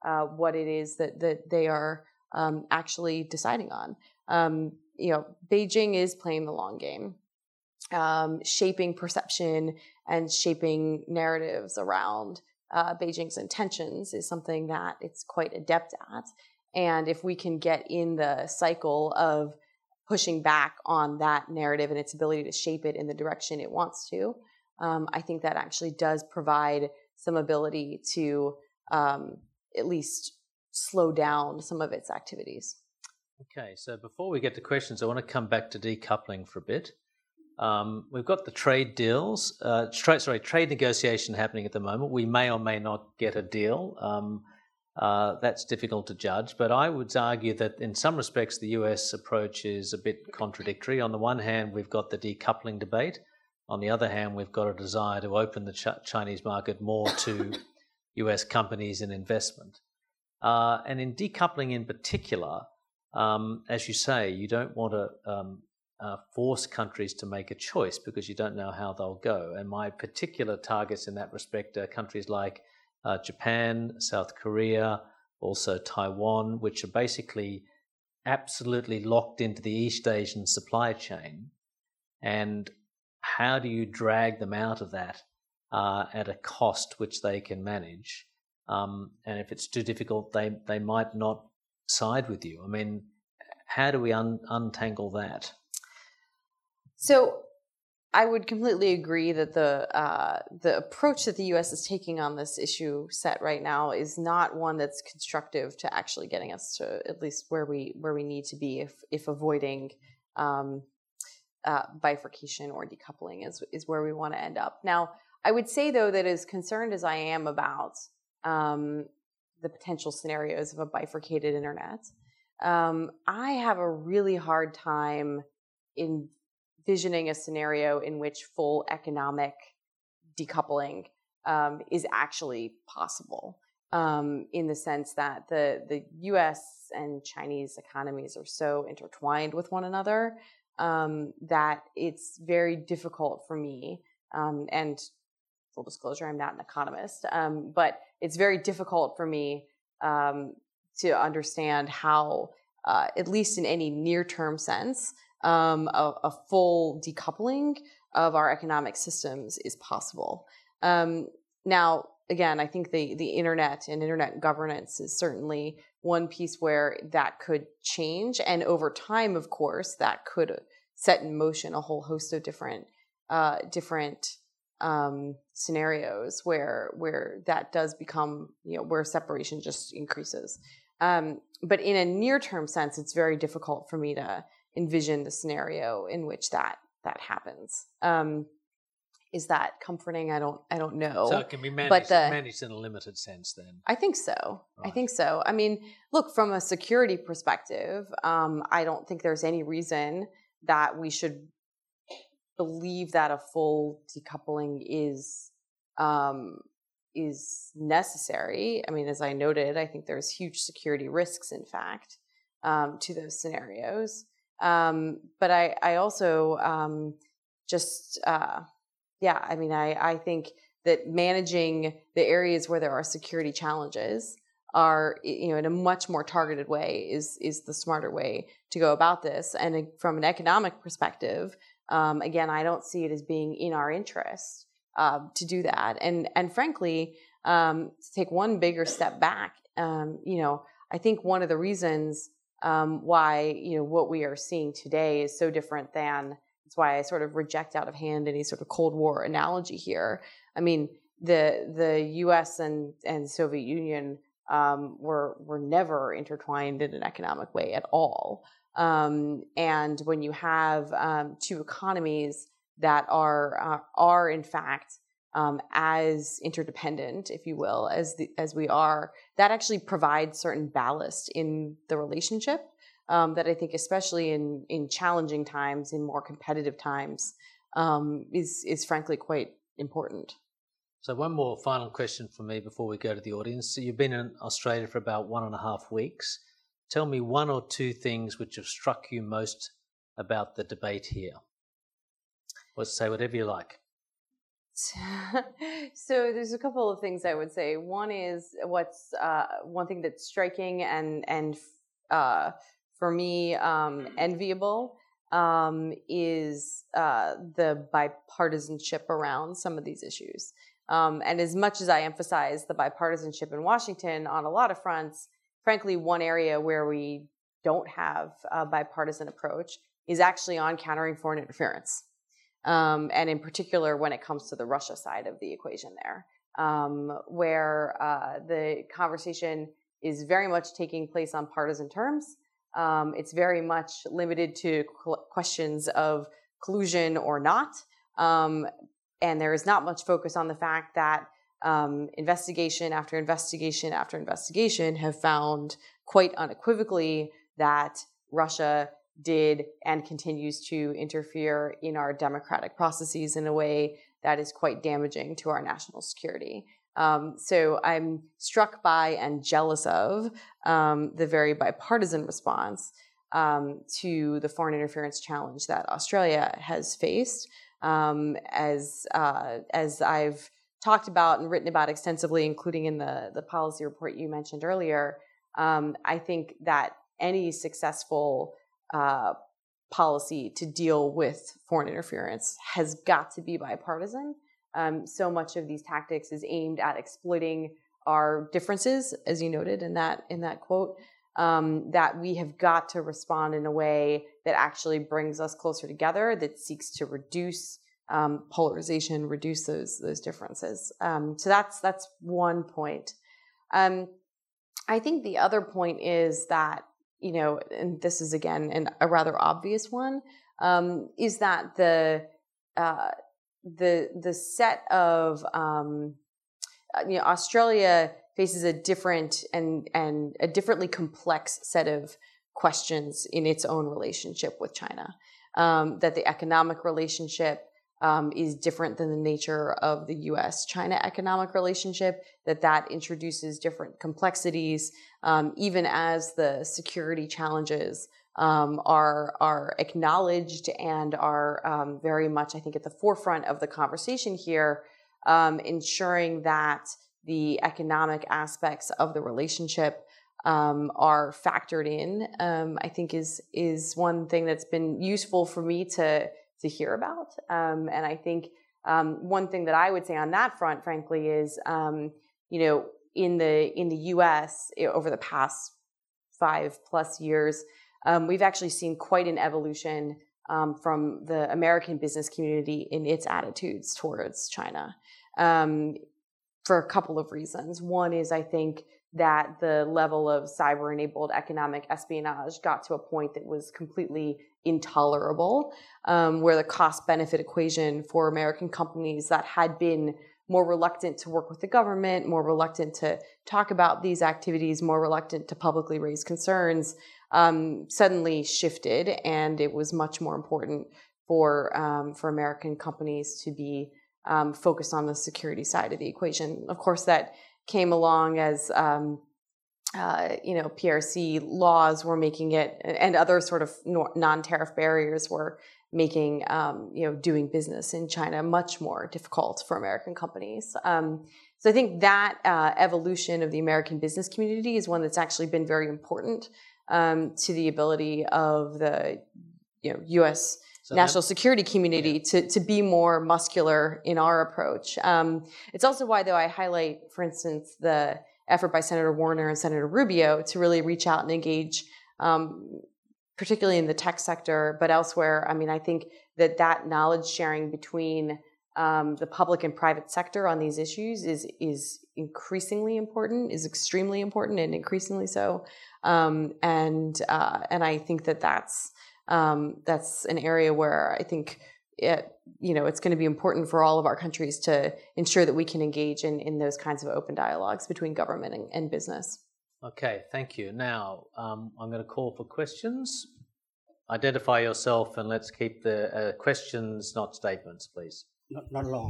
uh, what it is that that they are um, actually deciding on. Um, you know, Beijing is playing the long game, um, shaping perception and shaping narratives around uh, Beijing's intentions is something that it's quite adept at. And if we can get in the cycle of pushing back on that narrative and its ability to shape it in the direction it wants to, um, I think that actually does provide some ability to um, at least slow down some of its activities. Okay, so before we get to questions, I want to come back to decoupling for a bit. Um, we've got the trade deals, uh, tra- sorry, trade negotiation happening at the moment. We may or may not get a deal. Um, uh, that's difficult to judge, but I would argue that in some respects the U S approach is a bit contradictory. On the one hand, we've got the decoupling debate. On the other hand, we've got a desire to open the Ch- Chinese market more to U S companies and investment. Uh, and in decoupling in particular, um, as you say, you don't want to um, uh, force countries to make a choice because you don't know how they'll go. And my particular targets in that respect are countries like uh, Japan, South Korea, also Taiwan, which are basically absolutely locked into the East Asian supply chain. And how do you drag them out of that uh, at a cost which they can manage? Um, and if it's too difficult, they, they might not side with you. I mean, how do we un- untangle that? So I would completely agree that the uh, the approach that the U S is taking on this issue set right now is not one that's constructive to actually getting us to at least where we where we need to be if if avoiding um, uh, bifurcation or decoupling is is where we want to end up. Now, I would say though that as concerned as I am about um, the potential scenarios of a bifurcated internet, um, I have a really hard time in envisioning a scenario in which full economic decoupling um, is actually possible, um, in the sense that the, the U S and Chinese economies are so intertwined with one another um, that it's very difficult for me, um, and full disclosure, I'm not an economist, um, but it's very difficult for me um, to understand how, uh, at least in any near-term sense, Um, a, a full decoupling of our economic systems is possible. Um, now, again, I think the the internet and internet governance is certainly one piece where that could change, and over time, of course, that could set in motion a whole host of different uh, different um, scenarios where where that does become, you know, where separation just increases. Um, but in a near-term sense, it's very difficult for me to envision the scenario in which that that happens. Um, is that comforting? I don't I don't know. So it can be managed, but the, managed in a limited sense then? I think so. Right. I think so. I mean, look, from a security perspective, um, I don't think there's any reason that we should believe that a full decoupling is um, is necessary. I mean, as I noted, I think there's huge security risks, in fact, um, to those scenarios. Um, but I, I also um, just, uh, yeah, I mean, I, I think that managing the areas where there are security challenges are, you know, in a much more targeted way is is the smarter way to go about this. And from an economic perspective, um, again, I don't see it as being in our interest uh, to do that. And and frankly, um, to take one bigger step back, um, you know, I think one of the reasons Um, why, you know, what we are seeing today is so different than, that's why I sort of reject out of hand any sort of Cold War analogy here. I mean, the the U S and, and Soviet Union um, were were never intertwined in an economic way at all. Um, and when you have um, two economies that are uh, are in fact um, as interdependent, if you will, as the, as we are, that actually provides certain ballast in the relationship um, that I think, especially in in challenging times, in more competitive times, um, is is frankly quite important. So one more final question for me before we go to the audience. So you've been in Australia for about one and a half weeks. Tell me one or two things which have struck you most about the debate here. Let's say whatever you like. So there's a couple of things I would say. One is what's uh, one thing that's striking and and uh, for me um, enviable um, is uh, the bipartisanship around some of these issues. Um, and as much as I emphasize the bipartisanship in Washington on a lot of fronts, frankly, one area where we don't have a bipartisan approach is actually on countering foreign interference. Um, and in particular, when it comes to the Russia side of the equation there, um, where uh, the conversation is very much taking place on partisan terms. Um, it's very much limited to questions of collusion or not. Um, and there is not much focus on the fact that um, investigation after investigation after investigation have found quite unequivocally that Russia did and continues to interfere in our democratic processes in a way that is quite damaging to our national security. Um, so I'm struck by and jealous of um, the very bipartisan response um, to the foreign interference challenge that Australia has faced. Um, as uh, as I've talked about and written about extensively, including in the, the policy report you mentioned earlier, um, I think that any successful Uh, policy to deal with foreign interference has got to be bipartisan. Um, so much of these tactics is aimed at exploiting our differences, as you noted in that in that quote, um, that we have got to respond in a way that actually brings us closer together, that seeks to reduce um, polarization, reduce those those differences. Um, so that's that's one point. Um, I think the other point is that, you know, and this is again an, a rather obvious one, um, is that the uh, the the set of um, you know, Australia faces a different and and a differently complex set of questions in its own relationship with China. Um, that the economic relationship Um, is different than the nature of the U S China economic relationship, that that introduces different complexities, um, even as the security challenges um, are, are acknowledged and are um, very much, I think, at the forefront of the conversation here, um, ensuring that the economic aspects of the relationship um, are factored in, um, I think is, is one thing that's been useful for me to to hear about. Um, and I think um, one thing that I would say on that front, frankly, is, um, you know, in the in the U S over the past five plus years, um, we've actually seen quite an evolution um, from the American business community in its attitudes towards China um, for a couple of reasons. One is, I think, that the level of cyber-enabled economic espionage got to a point that was completely intolerable, um, where the cost-benefit equation for American companies that had been more reluctant to work with the government, more reluctant to talk about these activities, more reluctant to publicly raise concerns, um, suddenly shifted, and it was much more important for um, for American companies to be um, focused on the security side of the equation. Of course, that came along as um, uh, you know, P R C laws were making it, and other sort of non-tariff barriers were making um, you know, doing business in China much more difficult for American companies. Um, so I think that uh, evolution of the American business community is one that's actually been very important um, to the ability of the you know, U S So national security community yeah. to, to be more muscular in our approach. Um, it's also why, though, I highlight, for instance, the effort by Senator Warner and Senator Rubio to really reach out and engage, um, particularly in the tech sector, but elsewhere. I mean, I think that that knowledge sharing between um, the public and private sector on these issues is is increasingly important, is extremely important, and increasingly so. Um, and uh, and I think that that's Um, that's an area where I think it, you know, it's going to be important for all of our countries to ensure that we can engage in, in those kinds of open dialogues between government and, and business. Okay, thank you. Now, um, I'm going to call for questions. Identify yourself and let's keep the uh, questions, not statements, please. Not, not long.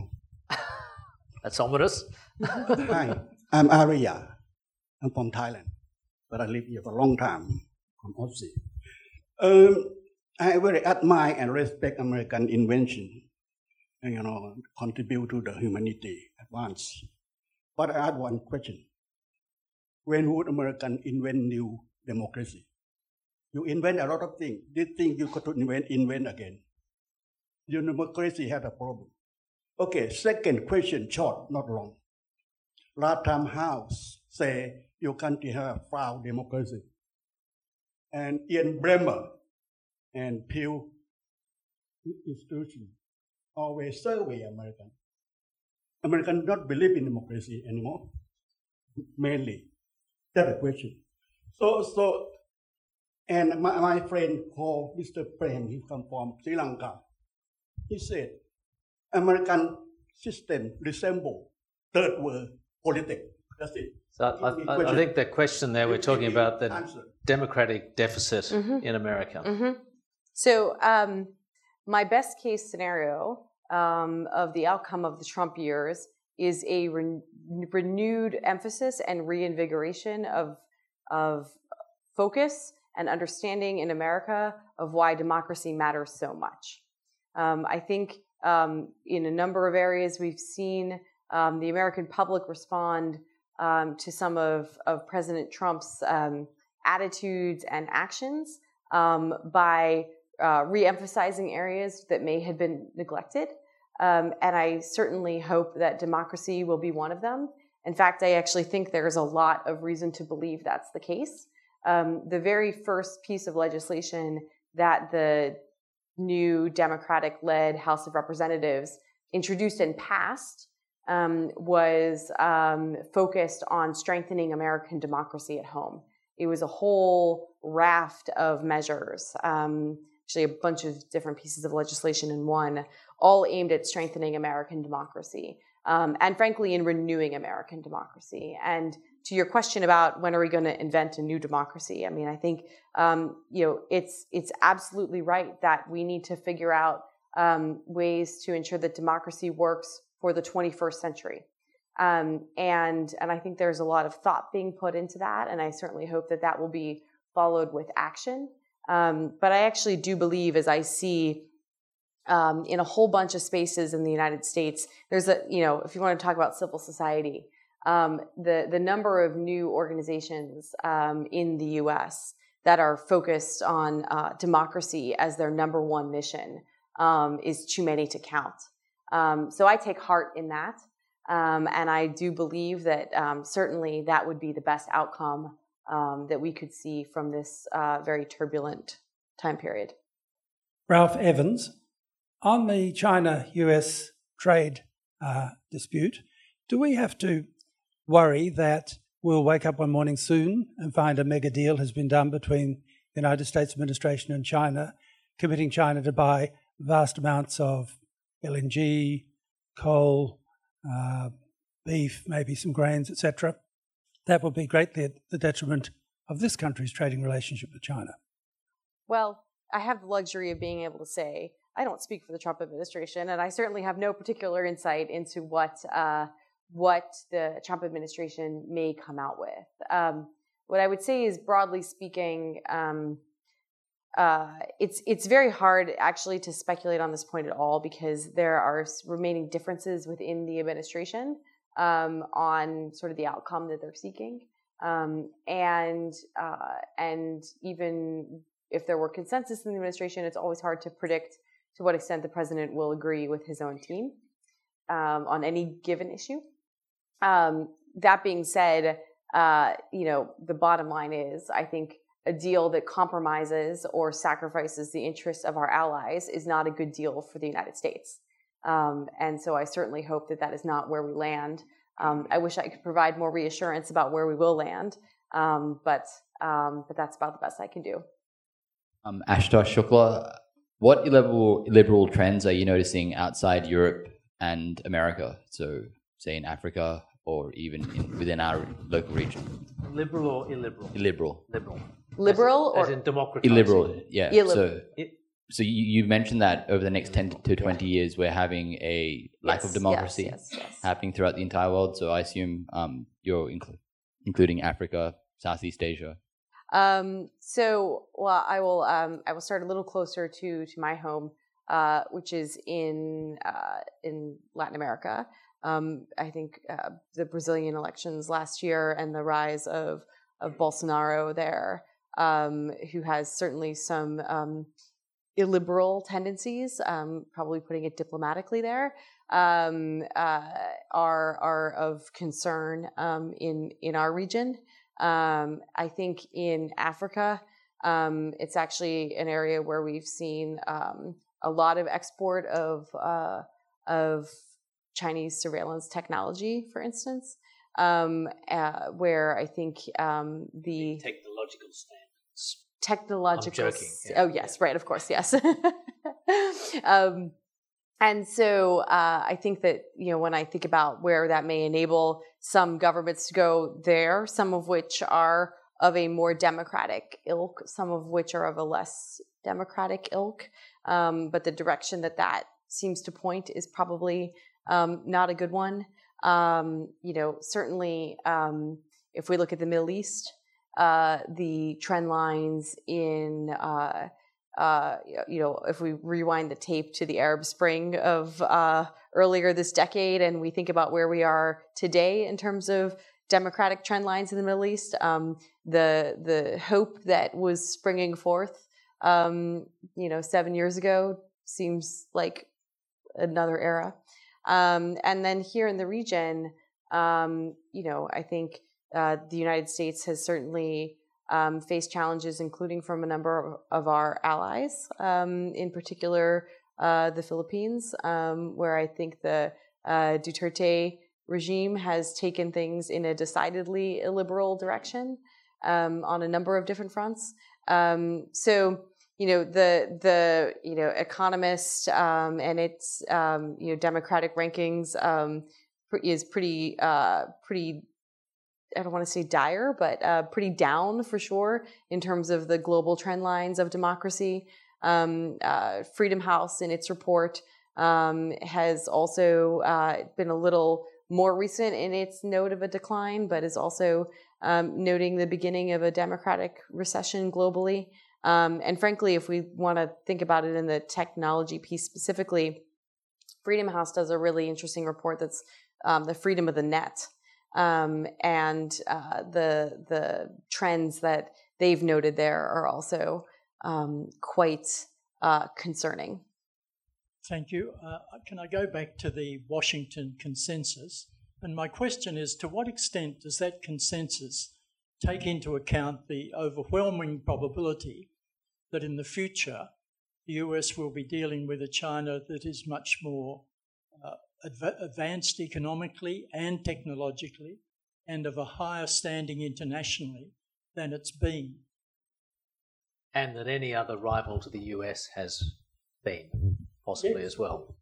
That's ominous. Hi, I'm Arya. I'm from Thailand, but I live here for a long time. I'm Aussie. Um, I very admire and respect American invention. you know, contribute to the humanity advance. But I had one question. When would American invent new democracy? You invent a lot of things. This thing you could invent, invent again. Your democracy had a problem. Okay, second question, short, not long. Latham House say your country have found democracy. And Ian Bremmer and Pew Institution always survey American. Americans don't believe in democracy anymore, mainly. That's the question. So, so, and my, my friend called Mister Prem, he come from Sri Lanka. He said, American system resemble third world politics. That's it. So I, I, I think the question there, we're talking about the answer. Democratic deficit mm-hmm. in America. Mm-hmm. So um, my best case scenario um, of the outcome of the Trump years is a re- renewed emphasis and reinvigoration of, of focus and understanding in America of why democracy matters so much. Um, I think um, in a number of areas we've seen um, the American public respond um, to some of, of President Trump's um, attitudes and actions um, by uh, re-emphasizing areas that may have been neglected. Um, and I certainly hope that democracy will be one of them. In fact, I actually think there's a lot of reason to believe that's the case. Um, the very first piece of legislation that the new Democratic-led House of Representatives introduced and passed um, was um, focused on strengthening American democracy at home. It was a whole raft of measures, um, actually a bunch of different pieces of legislation in one, all aimed at strengthening American democracy, um, and frankly, in renewing American democracy. And to your question about when are we going to invent a new democracy, I mean, I think um, you know it's it's absolutely right that we need to figure out um, ways to ensure that democracy works for the twenty-first century. Um, and and I think there's a lot of thought being put into that, and I certainly hope that that will be followed with action. Um, but I actually do believe, as I see um, in a whole bunch of spaces in the United States, there's a, you know, if you want to talk about civil society, um, the, the number of new organizations um, in the U S that are focused on uh, democracy as their number one mission um, is too many to count. Um, so I take heart in that. Um, and I do believe that um, certainly that would be the best outcome um, that we could see from this uh, very turbulent time period. Ralph Evans, on the China U S trade uh, dispute, do we have to worry that we'll wake up one morning soon and find a mega deal has been done between the United States administration and China, committing China to buy vast amounts of L N G, coal, Uh, beef, maybe some grains, et cetera? That would be greatly at the detriment of this country's trading relationship with China. Well, I have the luxury of being able to say I don't speak for the Trump administration, and I certainly have no particular insight into what uh, what the Trump administration may come out with. Um, what I would say is, broadly speaking, um, Uh, it's it's very hard actually to speculate on this point at all because there are remaining differences within the administration um, on sort of the outcome that they're seeking, um, and uh, and even if there were consensus in the administration, it's always hard to predict to what extent the president will agree with his own team um, on any given issue. Um, that being said, uh, you know, the bottom line is, I think, a deal that compromises or sacrifices the interests of our allies is not a good deal for the United States. Um, and so I certainly hope that that is not where we land. Um, I wish I could provide more reassurance about where we will land, um, but um, but that's about the best I can do. Um, Ashutosh Shukla, what illiberal, illiberal trends are you noticing outside Europe and America? So say in Africa or even in, within our local region. Liberal or illiberal? Illiberal. Liberal. Liberal as, or as in democratizing? Illiberal, yeah. Illiberal. So, so you, you mentioned that over the next ten to twenty years, we're having a lack yes, of democracy yes, yes, yes. happening throughout the entire world. So I assume um, you're incl- including Africa, Southeast Asia. Um, so, well, I will um, I will start a little closer to to my home. uh, which is in uh, in Latin America. Um, I think uh, the Brazilian elections last year and the rise of of Bolsonaro there, um, who has certainly some um, illiberal tendencies, um, probably putting it diplomatically there, um, uh, are are of concern um, in in our region. Um, I think in Africa, um, it's actually an area where we've seen um, a lot of export of uh, of Chinese surveillance technology, for instance, um, uh, where I think um, the technological standards. Technological. I'm joking. Yeah. Oh yes, right. Of course, yes. um, and so uh, I think that, you know, when I think about where that may enable some governments to go there, some of which are of a more democratic ilk, some of which are of a less democratic ilk, um, but the direction that that seems to point is probably um, not a good one. Um, you know, certainly um, if we look at the Middle East, uh, the trend lines in, uh, uh, you know, if we rewind the tape to the Arab Spring of uh, earlier this decade, and we think about where we are today in terms of democratic trend lines in the Middle East, um, the the hope that was springing forth, um, you know, seven years ago seems like another era. Um, and then here in the region, um, you know, I think uh, the United States has certainly um, faced challenges, including from a number of, of our allies, um, in particular uh, the Philippines, um, where I think the uh, Duterte regime has taken things in a decidedly illiberal direction um, on a number of different fronts. Um, so, you know, the the you know Economist um, and its um, you know Democratic rankings um, is pretty uh, pretty. I don't want to say dire, but uh, pretty down for sure in terms of the global trend lines of democracy. Um, uh, Freedom House in its report um, has also uh, been a little more recent in its note of a decline, but is also um, noting the beginning of a democratic recession globally. Um, and frankly, if we want to think about it in the technology piece specifically, Freedom House does a really interesting report that's um, the freedom of the net. Um, and uh, the the trends that they've noted there are also um, quite uh, concerning. Thank you. Uh, can I go back to the Washington consensus? And my question is, to what extent does that consensus take into account the overwhelming probability that in the future the U S will be dealing with a China that is much more uh, adv- advanced economically and technologically and of a higher standing internationally than it's been? And that any other rival to the U S has been, possibly Yes. as well.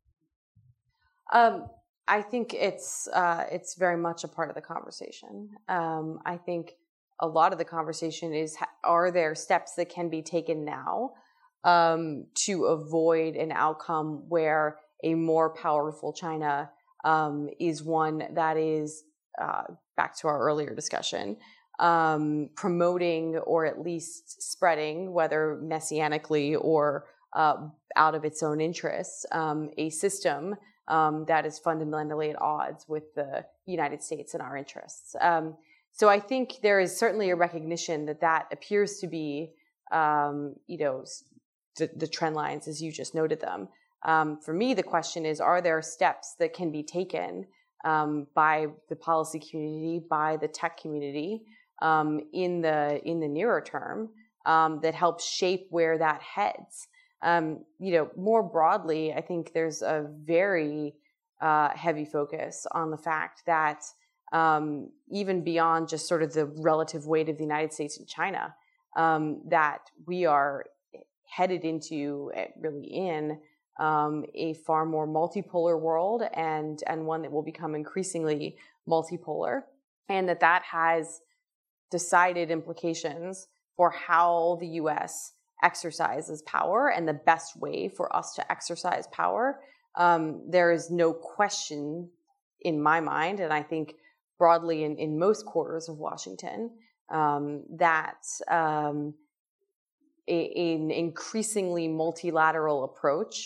Um, I think it's uh, it's very much a part of the conversation. Um, I think a lot of the conversation is, are there steps that can be taken now um, to avoid an outcome where a more powerful China um, is one that is, uh, back to our earlier discussion, um, promoting or at least spreading, whether messianically or uh, out of its own interests, um, a system um, that is fundamentally at odds with the United States and our interests. Um, so I think there is certainly a recognition that that appears to be, um, you know, the, the trend lines as you just noted them. Um, for me, the question is, are there steps that can be taken um, by the policy community, by the tech community um, in the in the nearer term um, that help shape where that heads? Um, you know, more broadly, I think there's a very uh, heavy focus on the fact that um, even beyond just sort of the relative weight of the United States and China, um, that we are headed into, really in, um, a far more multipolar world and, and one that will become increasingly multipolar, and that that has decided implications for how the U S exercises power and the best way for us to exercise power. Um, there is no question in my mind, and I think broadly in, in most quarters of Washington, um, that um, a, an increasingly multilateral approach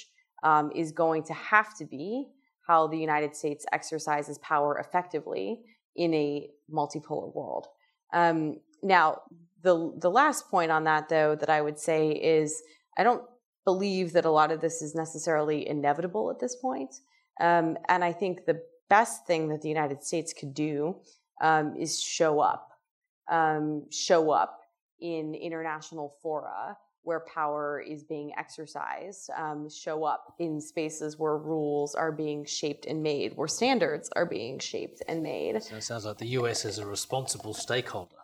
um, is going to have to be how the United States exercises power effectively in a multipolar world. Um, now, the the last point on that, though, that I would say is I don't believe that a lot of this is necessarily inevitable at this point. Um, and I think the best thing that the United States could do um, is show up, um, show up in international fora where power is being exercised, um, show up in spaces where rules are being shaped and made, where standards are being shaped and made. So it sounds like the U S is a responsible stakeholder.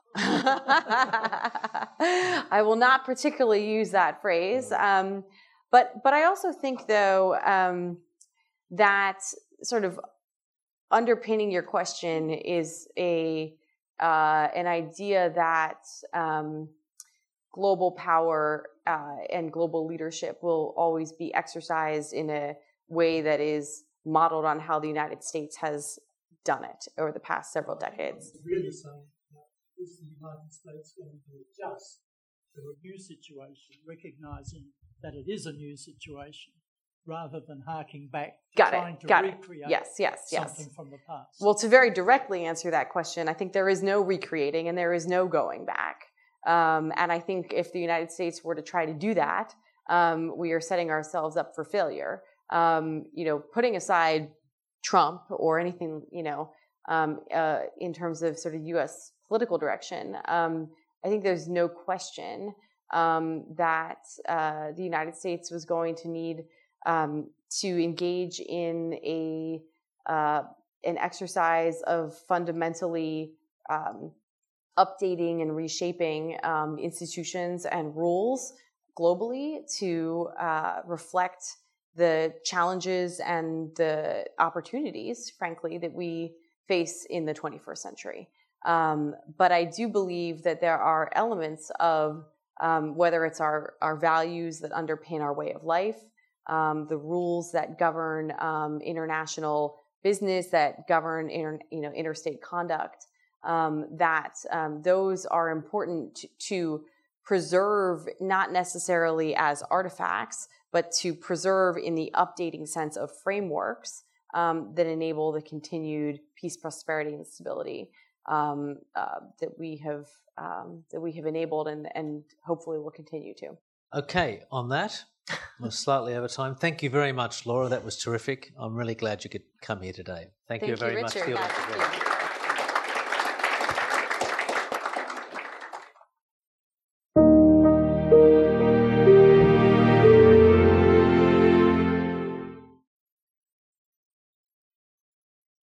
I will not particularly use that phrase. Um, but, but I also think, though, um, that sort of underpinning your question is a uh, an idea that um, global power uh, and global leadership will always be exercised in a way that is modeled on how the United States has done it over the past several decades. Really saying, is the United States going to adjust to a new situation, recognising that it is a new situation, rather than harking back to got trying it, to got recreate it. Yes, yes, something yes. from the past? Well, to very directly answer that question, I think there is no recreating and there is no going back. Um, and I think if the United States were to try to do that, um, we are setting ourselves up for failure. Um, you know, putting aside Trump or anything, you know, um, uh, in terms of sort of U S political direction, um, I think there's no question um, that uh, the United States was going to need um, to engage in a uh, an exercise of fundamentally um, updating and reshaping um, institutions and rules globally to uh, reflect the challenges and the opportunities, frankly, that we face in the twenty-first century. Um, but I do believe that there are elements of um, whether it's our, our values that underpin our way of life, um, the rules that govern um, international business, that govern inter, you know, interstate conduct, um, that um, those are important to, to preserve, not necessarily as artifacts, but to preserve in the updating sense of frameworks um, that enable the continued peace, prosperity, and stability um, uh, that we have um, that we have enabled and, and hopefully will continue to. Okay, on that, we're slightly over time. Thank you very much, Laura. That was terrific. I'm really glad you could come here today. Thank, Thank you very you, much Richard. for your Thank you.